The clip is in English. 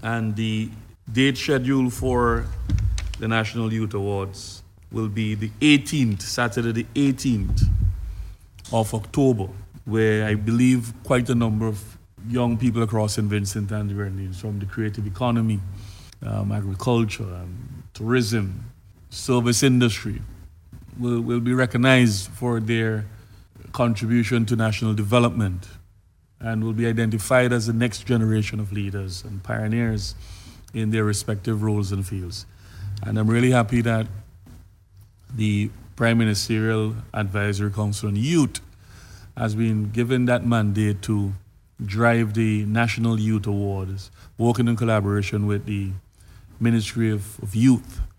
And the date schedule for the National Youth Awards will be the 18th, Saturday the 18th of October, where I believe quite a number of young people across St. Vincent and the Grenadines from the creative economy, agriculture, tourism, service industry will be recognized for their contribution to national development and will be identified as the next generation of leaders and pioneers in their respective roles and fields. And I'm really happy that the Prime Ministerial Advisory Council on Youth has been given that mandate to drive the National Youth Awards, working in collaboration with the Ministry of Youth